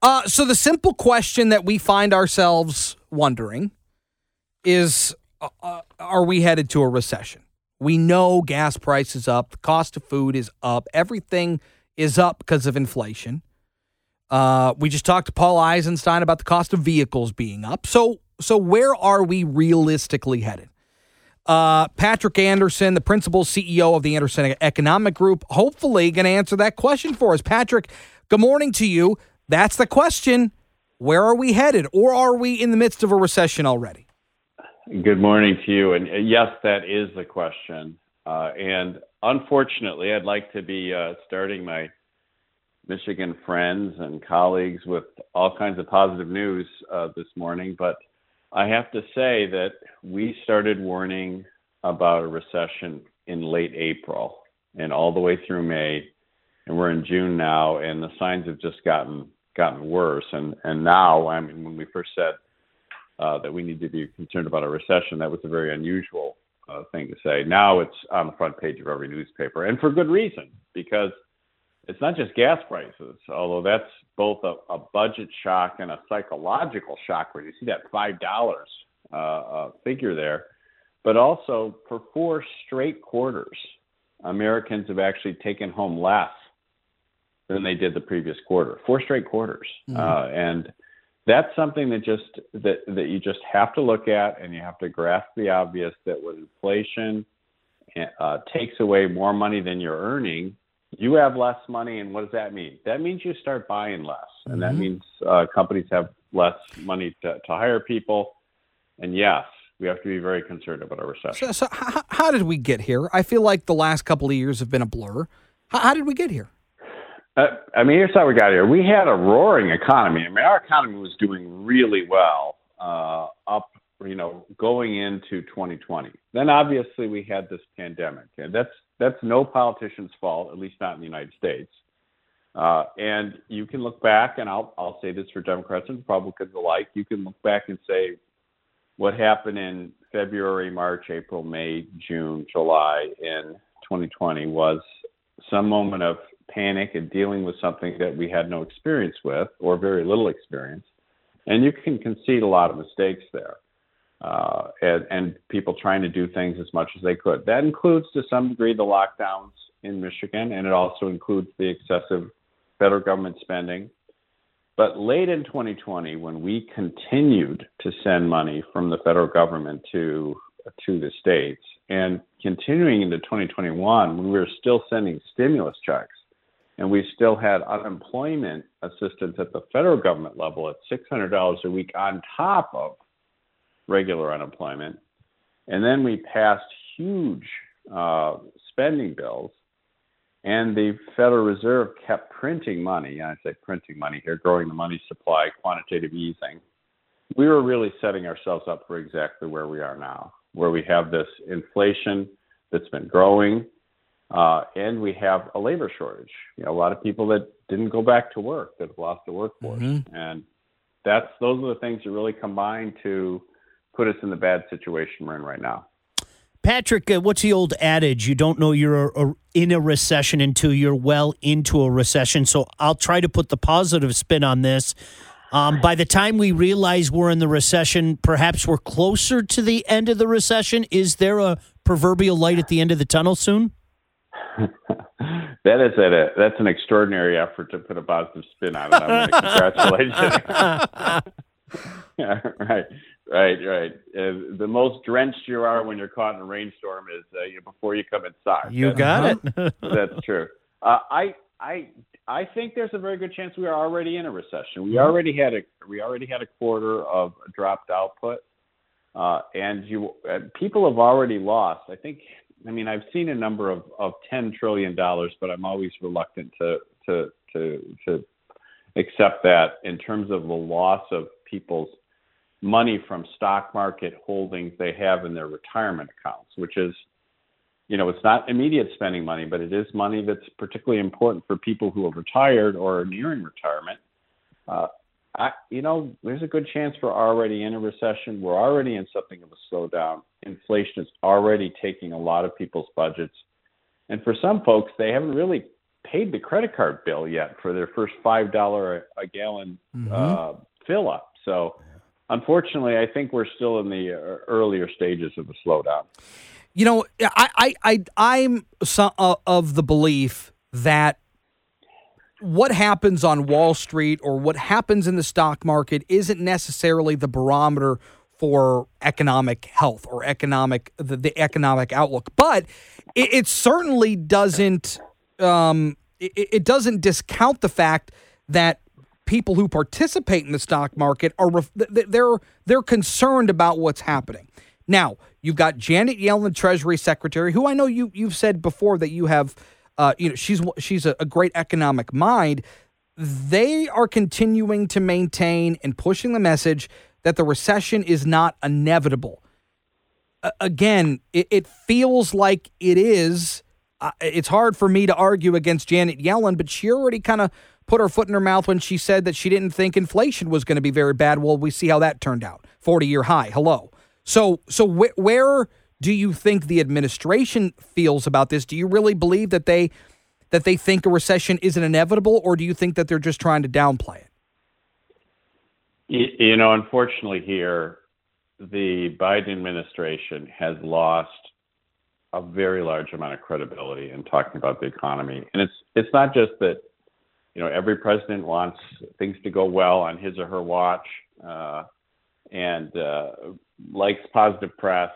So the simple question that we find ourselves wondering is, are we headed to a recession? We know gas price is up. The cost of food is up. Everything is up because of inflation. We just talked to Paul Eisenstein about the cost of vehicles being up. So where are we realistically headed? Patrick Anderson, the principal CEO of the Anderson Economic Group, hopefully going to answer that question for us. Patrick, good morning to you. That's the question. Where are we headed? Or are we in the midst of a recession already? Good morning to you. And yes, that is the question. And unfortunately, I'd like to be starting my Michigan friends and colleagues with all kinds of positive news this morning. But I have to say that we started warning about a recession in late April and all the way through May. And we're in June now, and the signs have just gotten worse. And now, I mean, when we first said that we need to be concerned about a recession, that was a very unusual thing to say. Now it's on the front page of every newspaper, and for good reason, because it's not just gas prices, although that's both a budget shock and a psychological shock when you see that $5 figure there. But also, for 4 straight quarters, Americans have actually taken home less than they did the previous quarter. 4 straight quarters. And that's something that you just have to look at, and you have to grasp the obvious that when inflation takes away more money than you're earning, you have less money. And what does that mean? That means you start buying less. And that means companies have less money to hire people. And yes, we have to be very concerned about a recession. So how did we get here? I feel like the last couple of years have been a blur. How did we get here? Here's how we got here. We had a roaring economy. I mean, our economy was doing really well going into 2020. Then obviously we had this pandemic, and that's no politician's fault, at least not in the United States. And you can look back, and I'll say this for Democrats and Republicans alike. You can look back and say what happened in February, March, April, May, June, July in 2020 was some moment of panic and dealing with something that we had no experience with, or very little experience. And you can concede a lot of mistakes there, and people trying to do things as much as they could. That includes, to some degree, the lockdowns in Michigan, and it also includes the excessive federal government spending. But late in 2020, when we continued to send money from the federal government to the states, and continuing into 2021, when we were still sending stimulus checks, and we still had unemployment assistance at the federal government level at $600 a week on top of regular unemployment. And then we passed huge spending bills, and the Federal Reserve kept printing money. I say printing money here, growing the money supply, quantitative easing. We were really setting ourselves up for exactly where we are now, where we have this inflation that's been growing, and we have a labor shortage. A lot of people that didn't go back to work, that have lost their workforce. And those are the things that really combine to put us in the bad situation we're in right now. Patrick, what's the old adage? You don't know you're in a recession until you're well into a recession. So I'll try to put the positive spin on this. By the time we realize we're in the recession, perhaps we're closer to the end of the recession. Is there a proverbial light at the end of the tunnel soon? That's an extraordinary effort to put a positive spin on it. I'm going to congratulate you. Yeah, right. The most drenched you are when you're caught in a rainstorm is before you come inside. You got it. That's true. I think there's a very good chance we are already in a recession. We already had a quarter of dropped output, and people have already lost. I've seen a number of $10 trillion, but I'm always reluctant to accept that in terms of the loss of people's money from stock market holdings they have in their retirement accounts, which is, it's not immediate spending money, but it is money that's particularly important for people who have retired or are nearing retirement. There's a good chance we're already in a recession. We're already in something of a slowdown. Inflation is already taking a lot of people's budgets. And for some folks, they haven't really paid the credit card bill yet for their first $5 a gallon fill up. So unfortunately, I think we're still in the earlier stages of the slowdown. You know, I'm of the belief that what happens on Wall Street or what happens in the stock market isn't necessarily the barometer for economic health or the economic outlook, but it certainly doesn't. It doesn't discount the fact that people who participate in the stock market they're concerned about what's happening. Now, you've got Janet Yellen, Treasury Secretary, who I know you've said before that you have. She's a great economic mind. They are continuing to maintain and pushing the message that the recession is not inevitable. Again, it feels like it is. It's hard for me to argue against Janet Yellen, but she already kind of put her foot in her mouth when she said that she didn't think inflation was going to be very bad. Well, we see how that turned out. 40-year high. Hello. So where do you think the administration feels about this? Do you really believe that they think a recession isn't inevitable, or do you think that they're just trying to downplay it? You know, unfortunately here, the Biden administration has lost a very large amount of credibility in talking about the economy. And it's not just that, you know, every president wants things to go well on his or her watch and likes positive press.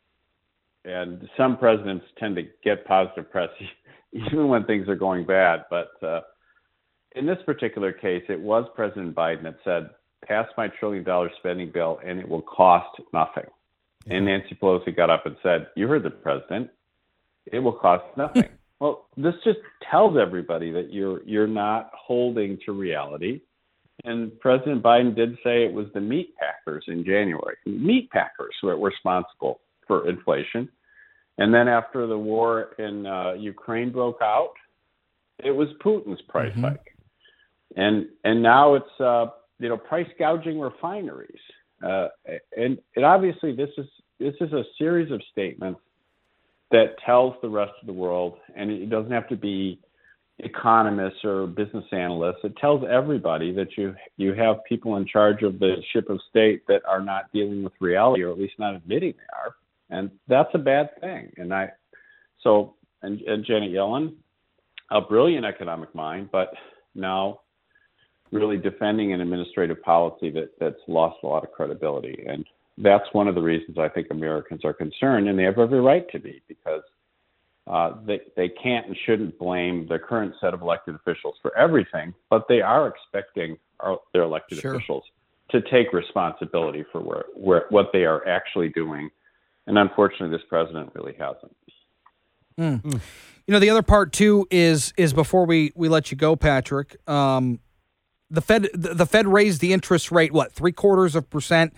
And some presidents tend to get positive press even when things are going bad. But in this particular case, it was President Biden that said, pass my $1 trillion spending bill and it will cost nothing. Yeah. And Nancy Pelosi got up and said, you heard the president, it will cost nothing. Well, this just tells everybody that you're not holding to reality. And President Biden did say it was the meat packers in January. Meat packers were responsible for inflation. And then after the war in Ukraine broke out, it was Putin's price hike. And now it's price gouging refineries. And obviously this is a series of statements that tells the rest of the world, and it doesn't have to be economists or business analysts. It tells everybody that you have people in charge of the ship of state that are not dealing with reality, or at least not admitting they are. And that's a bad thing. And Janet Yellen, a brilliant economic mind, but now really defending an administrative policy that's lost a lot of credibility. And that's one of the reasons I think Americans are concerned, and they have every right to be, because they can't and shouldn't blame the current set of elected officials for everything, but they are expecting their elected officials to take responsibility for what they are actually doing. And unfortunately, this president really hasn't. You know, the other part too is before we let you go, Patrick. The Fed raised the interest rate 0.75%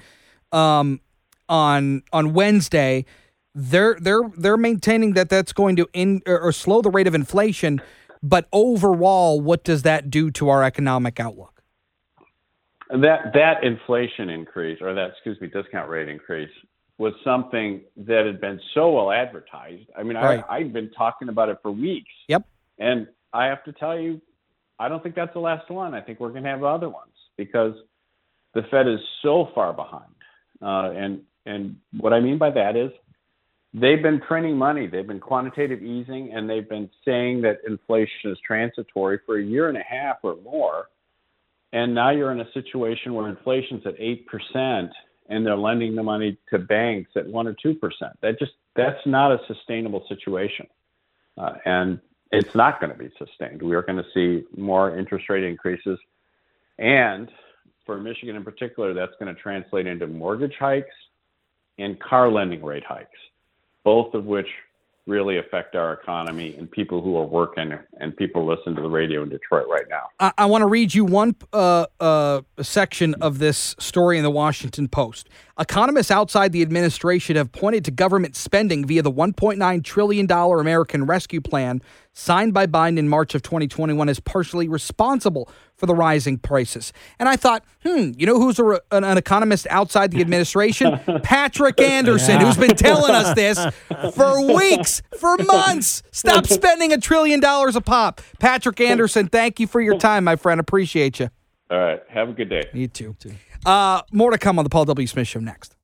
on Wednesday. They're maintaining that that's going to slow the rate of inflation. But overall, what does that do to our economic outlook? That inflation increase, or discount rate increase, was something that had been so well advertised. I mean, right. I've been talking about it for weeks. Yep. And I have to tell you, I don't think that's the last one. I think we're going to have other ones because the Fed is so far behind. And what I mean by that is they've been printing money. They've been quantitative easing, and they've been saying that inflation is transitory for a year and a half or more. And now you're in a situation where inflation's at 8%, and they're lending the money to banks at 1 or 2%. That's not a sustainable situation. And it's not going to be sustained. We are going to see more interest rate increases. And for Michigan in particular, that's going to translate into mortgage hikes and car lending rate hikes, both of which really affect our economy and people who are working and people listen to the radio in Detroit right now. I want to read you one section of this story in the Washington Post. Economists outside the administration have pointed to government spending via the $1.9 trillion American Rescue Plan signed by Biden in March of 2021 as partially responsible for the rising prices. And I thought, you know who's an economist outside the administration? Patrick Anderson, who's been telling us this for weeks, for months. Stop spending $1 trillion a pop. Patrick Anderson, thank you for your time, my friend. Appreciate you. All right. Have a good day. You too. More to come on the Paul W. Smith Show next.